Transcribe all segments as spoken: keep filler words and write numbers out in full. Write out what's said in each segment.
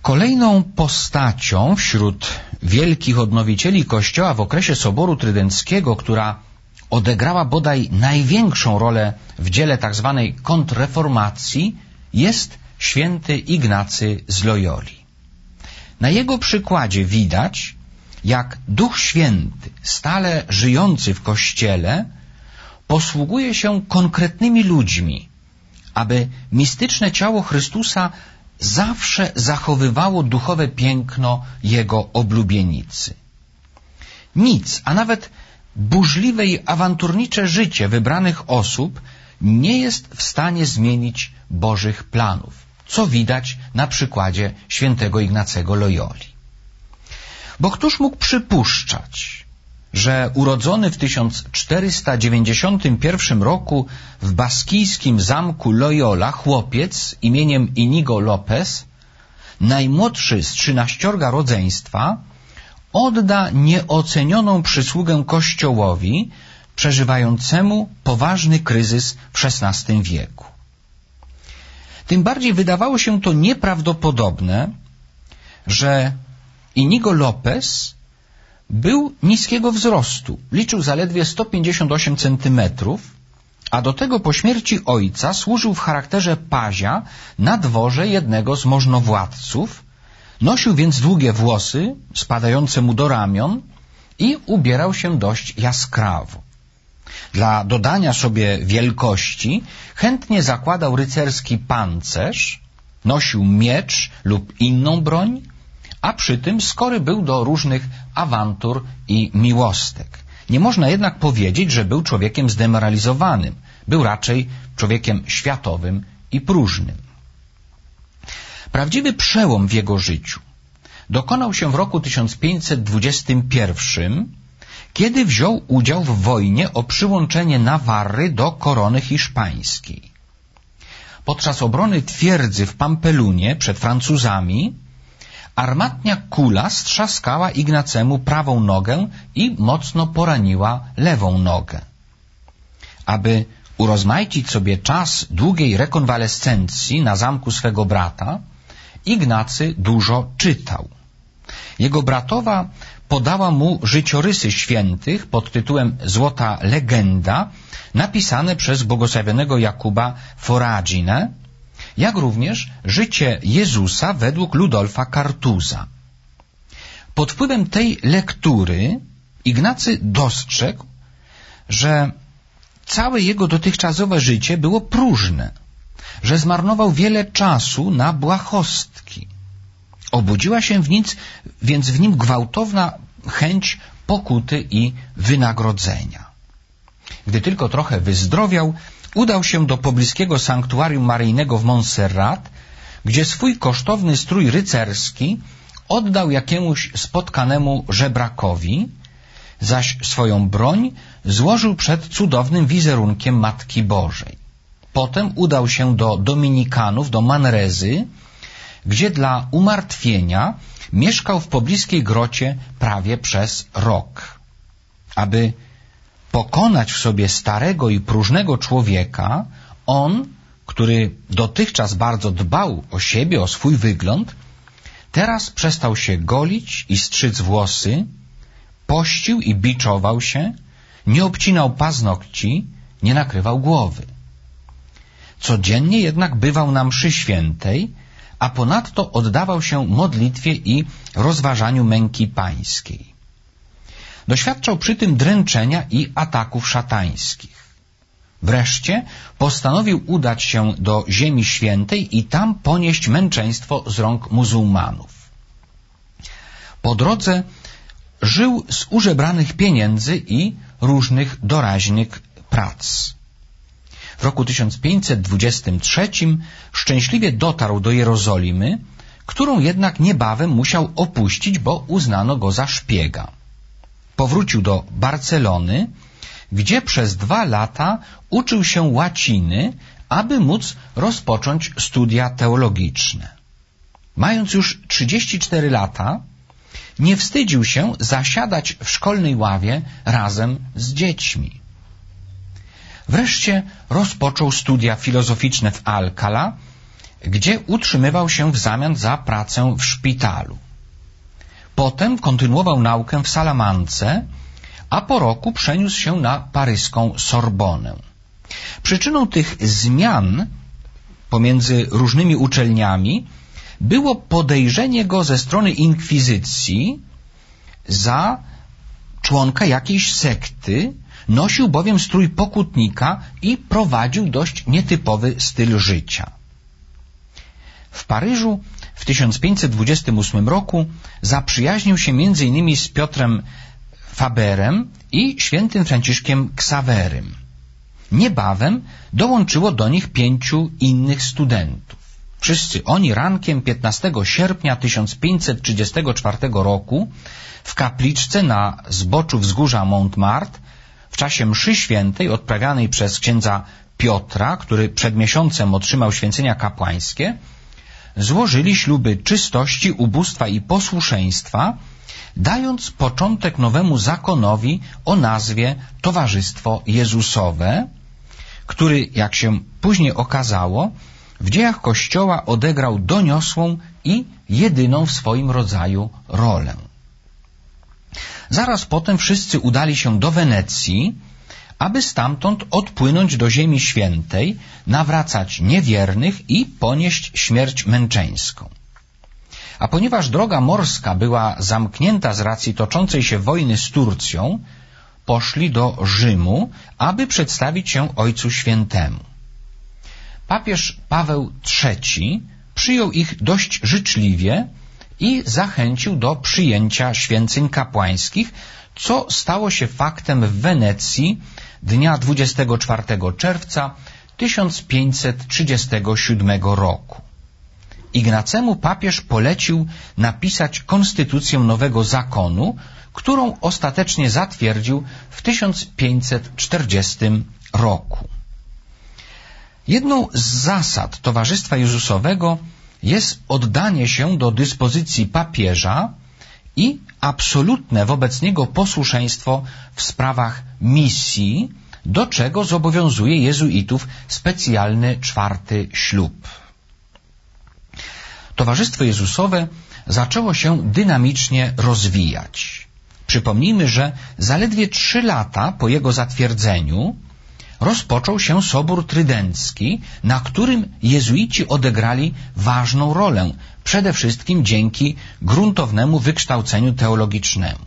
Kolejną postacią wśród wielkich odnowicieli Kościoła w okresie Soboru Trydenckiego, która odegrała bodaj największą rolę w dziele tzw. kontrreformacji, jest święty Ignacy z Loyoli. Na jego przykładzie widać, jak Duch Święty, stale żyjący w Kościele, posługuje się konkretnymi ludźmi, aby mistyczne ciało Chrystusa zawsze zachowywało duchowe piękno Jego oblubienicy. Nic, a nawet burzliwe i awanturnicze życie wybranych osób nie jest w stanie zmienić Bożych planów, co widać na przykładzie świętego Ignacego Loyoli. Bo któż mógł przypuszczać, że urodzony w tysiąc czterysta dziewięćdziesiątym pierwszym roku w baskijskim zamku Loyola chłopiec imieniem Inigo Lopez, najmłodszy z trzynaściorga rodzeństwa, odda nieocenioną przysługę Kościołowi przeżywającemu poważny kryzys w szesnastym wieku. Tym bardziej wydawało się to nieprawdopodobne, że Inigo Lopez był niskiego wzrostu, liczył zaledwie sto pięćdziesiąt osiem centymetrów, a do tego po śmierci ojca służył w charakterze pazia na dworze jednego z możnowładców, nosił więc długie włosy spadające mu do ramion i ubierał się dość jaskrawo. Dla dodania sobie wielkości chętnie zakładał rycerski pancerz, nosił miecz lub inną broń, a przy tym skory był do różnych awantur i miłostek. Nie można jednak powiedzieć, że był człowiekiem zdemoralizowanym. Był raczej człowiekiem światowym i próżnym. Prawdziwy przełom w jego życiu dokonał się w roku tysiąc pięćset dwudziestym pierwszym, kiedy wziął udział w wojnie o przyłączenie Nawarry do korony hiszpańskiej. Podczas obrony twierdzy w Pampelunie przed Francuzami armatnia kula strzaskała Ignacemu prawą nogę i mocno poraniła lewą nogę. Aby urozmaicić sobie czas długiej rekonwalescencji na zamku swego brata, Ignacy dużo czytał. Jego bratowa podała mu życiorysy świętych pod tytułem Złota Legenda, napisane przez błogosławionego Jakuba Foraginę, jak również życie Jezusa według Ludolfa Kartuza. Pod wpływem tej lektury Ignacy dostrzegł, że całe jego dotychczasowe życie było próżne, że zmarnował wiele czasu na błahostki. Obudziła się w nic, więc w nim gwałtowna chęć pokuty i wynagrodzenia. Gdy tylko trochę wyzdrowiał, udał się do pobliskiego sanktuarium maryjnego w Montserrat, gdzie swój kosztowny strój rycerski oddał jakiemuś spotkanemu żebrakowi, zaś swoją broń złożył przed cudownym wizerunkiem Matki Bożej. Potem udał się do dominikanów, do Manrezy, gdzie dla umartwienia mieszkał w pobliskiej grocie prawie przez rok. Aby pokonać w sobie starego i próżnego człowieka, on, który dotychczas bardzo dbał o siebie, o swój wygląd, teraz przestał się golić i strzyc włosy, pościł i biczował się, nie obcinał paznokci, nie nakrywał głowy. Codziennie jednak bywał na mszy świętej, a ponadto oddawał się modlitwie i rozważaniu męki pańskiej. Doświadczał przy tym dręczenia i ataków szatańskich. Wreszcie postanowił udać się do Ziemi Świętej i tam ponieść męczeństwo z rąk muzułmanów. Po drodze żył z użebranych pieniędzy i różnych doraźnych prac. W roku tysiąc pięćset dwudziestym trzecim szczęśliwie dotarł do Jerozolimy, którą jednak niebawem musiał opuścić, bo uznano go za szpiega. Powrócił do Barcelony, gdzie przez dwa lata uczył się łaciny, aby móc rozpocząć studia teologiczne. Mając już trzydzieści cztery lata, nie wstydził się zasiadać w szkolnej ławie razem z dziećmi. Wreszcie rozpoczął studia filozoficzne w Alcalá, gdzie utrzymywał się w zamian za pracę w szpitalu. Potem kontynuował naukę w Salamance, a po roku przeniósł się na paryską Sorbonę. Przyczyną tych zmian pomiędzy różnymi uczelniami było podejrzenie go ze strony inkwizycji za członka jakiejś sekty, nosił bowiem strój pokutnika i prowadził dość nietypowy styl życia. W Paryżu w tysiąc pięćset dwudziestym ósmym roku zaprzyjaźnił się między innymi z Piotrem Faberem i świętym Franciszkiem Ksawerym. Niebawem dołączyło do nich pięciu innych studentów. Wszyscy oni rankiem piętnastego sierpnia tysiąc pięćset trzydziestego czwartego roku w kapliczce na zboczu wzgórza Montmartre w czasie mszy świętej odprawianej przez księdza Piotra, który przed miesiącem otrzymał święcenia kapłańskie, złożyli śluby czystości, ubóstwa i posłuszeństwa, dając początek nowemu zakonowi o nazwie Towarzystwo Jezusowe, który, jak się później okazało, w dziejach Kościoła odegrał doniosłą i jedyną w swoim rodzaju rolę. Zaraz potem wszyscy udali się do Wenecji, aby stamtąd odpłynąć do Ziemi Świętej, nawracać niewiernych i ponieść śmierć męczeńską. A ponieważ droga morska była zamknięta z racji toczącej się wojny z Turcją, poszli do Rzymu, aby przedstawić się Ojcu Świętemu. Papież Paweł trzeci przyjął ich dość życzliwie i zachęcił do przyjęcia święceń kapłańskich, co stało się faktem w Wenecji dnia dwudziestego czwartego czerwca tysiąc pięćset trzydziestego siódmego roku. Ignacemu papież polecił napisać konstytucję nowego zakonu, którą ostatecznie zatwierdził w tysiąc pięćset czterdziestym roku. Jedną z zasad Towarzystwa Jezusowego jest oddanie się do dyspozycji papieża i absolutne wobec niego posłuszeństwo w sprawach misji, do czego zobowiązuje jezuitów specjalny czwarty ślub. Towarzystwo Jezusowe zaczęło się dynamicznie rozwijać. Przypomnijmy, że zaledwie trzy lata po jego zatwierdzeniu rozpoczął się Sobór Trydencki, na którym jezuici odegrali ważną rolę, przede wszystkim dzięki gruntownemu wykształceniu teologicznemu.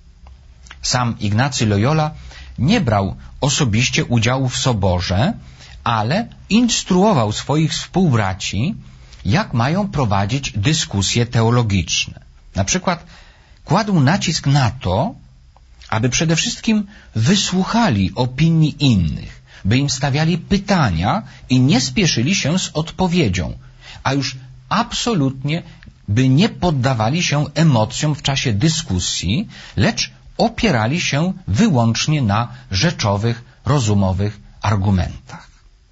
Sam Ignacy Loyola nie brał osobiście udziału w soborze, ale instruował swoich współbraci, jak mają prowadzić dyskusje teologiczne. Na przykład kładł nacisk na to, aby przede wszystkim wysłuchali opinii innych, by im stawiali pytania i nie spieszyli się z odpowiedzią, a już absolutnie by nie poddawali się emocjom w czasie dyskusji, lecz opierali się wyłącznie na rzeczowych, rozumowych argumentach.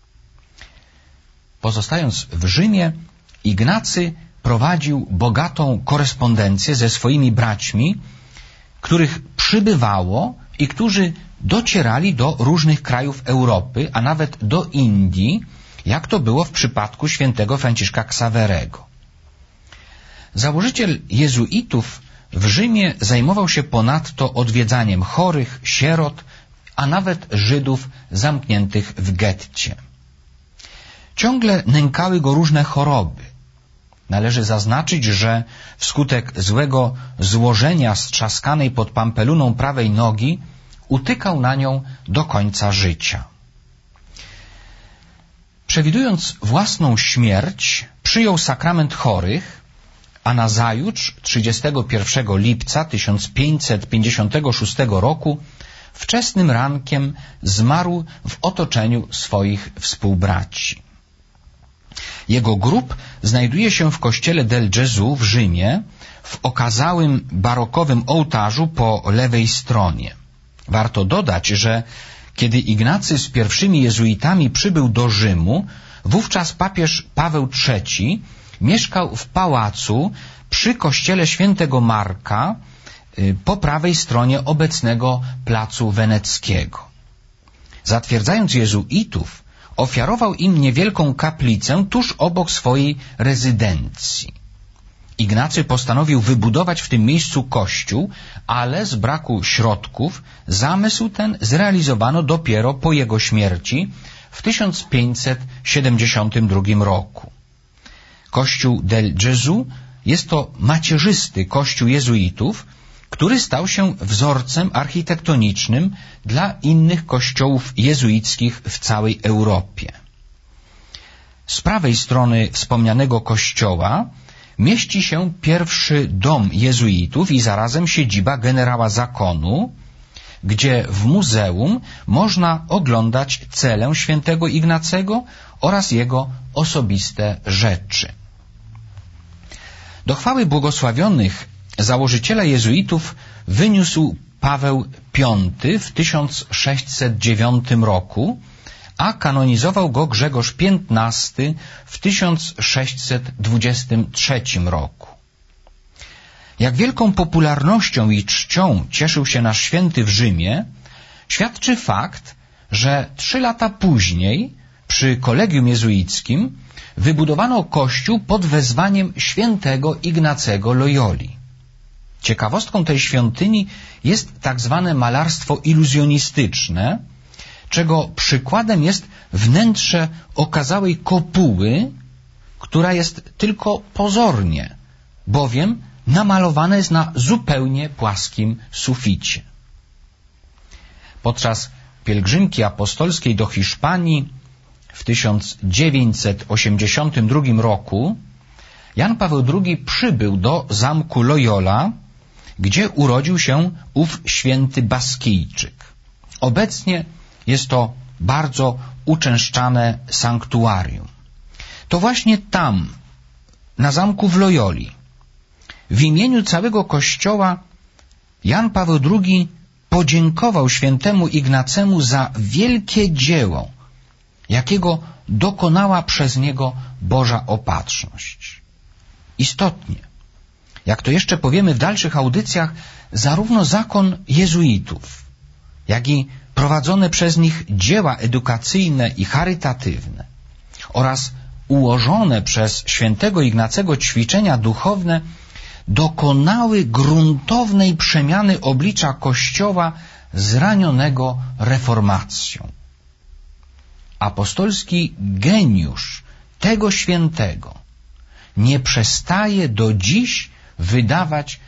Pozostając w Rzymie, Ignacy prowadził bogatą korespondencję ze swoimi braćmi, których przybywało i którzy docierali do różnych krajów Europy, a nawet do Indii, jak to było w przypadku świętego Franciszka Ksawerego. Założyciel jezuitów w Rzymie zajmował się ponadto odwiedzaniem chorych, sierot, a nawet Żydów zamkniętych w getcie. Ciągle nękały go różne choroby. Należy zaznaczyć, że wskutek złego złożenia strzaskanej pod pampeluną prawej nogi utykał na nią do końca życia. Przewidując własną śmierć, przyjął sakrament chorych, a nazajutrz, trzydziestego pierwszego lipca tysiąc pięćset pięćdziesiątego szóstego roku, wczesnym rankiem zmarł w otoczeniu swoich współbraci. Jego grób znajduje się w kościele del Gesù w Rzymie, w okazałym barokowym ołtarzu po lewej stronie. Warto dodać, że kiedy Ignacy z pierwszymi jezuitami przybył do Rzymu, wówczas papież Paweł trzeci mieszkał w pałacu przy kościele świętego Marka po prawej stronie obecnego placu Weneckiego. Zatwierdzając jezuitów ofiarował im niewielką kaplicę tuż obok swojej rezydencji. Ignacy postanowił wybudować w tym miejscu kościół, ale z braku środków zamysł ten zrealizowano dopiero po jego śmierci w tysiąc pięćset siedemdziesiątym drugim roku. Kościół del Gesù jest to macierzysty kościół jezuitów, który stał się wzorcem architektonicznym dla innych kościołów jezuickich w całej Europie. Z prawej strony wspomnianego kościoła mieści się pierwszy dom jezuitów i zarazem siedziba generała zakonu, gdzie w muzeum można oglądać celę świętego Ignacego oraz jego osobiste rzeczy. Do chwały błogosławionych założyciela jezuitów wyniósł Paweł Piąty w tysiąc sześćset dziewiątym roku, a kanonizował go Grzegorz Piętnasty w tysiąc sześćset dwudziestym trzecim roku. Jak wielką popularnością i czcią cieszył się nasz święty w Rzymie, świadczy fakt, że trzy lata później przy kolegium jezuickim wybudowano kościół pod wezwaniem świętego Ignacego Loyoli. Ciekawostką tej świątyni jest tak zwane malarstwo iluzjonistyczne, czego przykładem jest wnętrze okazałej kopuły, która jest tylko pozornie, bowiem namalowane jest na zupełnie płaskim suficie. Podczas pielgrzymki apostolskiej do Hiszpanii w tysiąc dziewięćset osiemdziesiątym drugim roku Jan Paweł drugi przybył do zamku Loyola, gdzie urodził się ów święty Baskijczyk. Obecnie jest to bardzo uczęszczane sanktuarium. To właśnie tam, na zamku w Loyoli, w imieniu całego Kościoła Jan Paweł drugi podziękował świętemu Ignacemu za wielkie dzieło, jakiego dokonała przez niego Boża opatrzność. Istotnie, jak to jeszcze powiemy w dalszych audycjach, zarówno zakon jezuitów, jak i prowadzone przez nich dzieła edukacyjne i charytatywne oraz ułożone przez świętego Ignacego ćwiczenia duchowne dokonały gruntownej przemiany oblicza Kościoła zranionego reformacją. Apostolski geniusz tego świętego nie przestaje do dziś wydawać